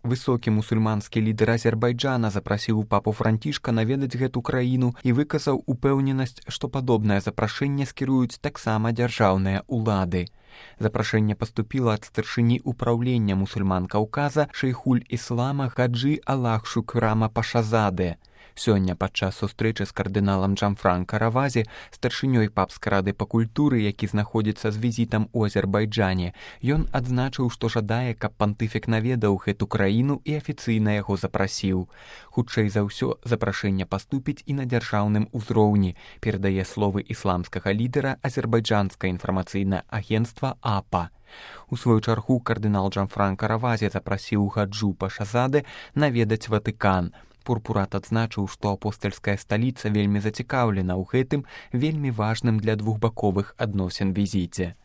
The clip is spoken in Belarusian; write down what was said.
Высокі мусульманскі лідар Азербайджана запрасіў папу Францішка наведаць гэту краіну і выказаў упэўненасць, што падобнае запрашэнне скіруюць таксама дзяржаўныя ўлады. Запрашэнне паступіла ад старшыні ўпраўлення мусульман Каўказа шэйхуль іслама Хаджы Аллах Шукрама Пашазаде. Сёння падчас сустрэчы з кардыналам Джамфранка Равази, старшынёй папскай рады па культуры, які знаходзіцца з візітам у Азербайджане, ён адзначыў, што жадае, каб пантыфік наведаў гэту краіну і афіцыйна яго запрасіў. Хутчэй за ўсё, запрашэнне паступіць і на дзяржаўным узроўні, перадае словы ісламскага лідара азербайджанскае інфармацыйнае агенцтва АПА. У сваю чаргу кардынал Джамфранка Равази запрасіў Хаджу Пашазаде наведаць Ватыкан. Пурпурат адзначыў, што апостальская сталіца вельмі зацікаўлена ў гэтым вельмі важным для двухбаковых адносін візіце.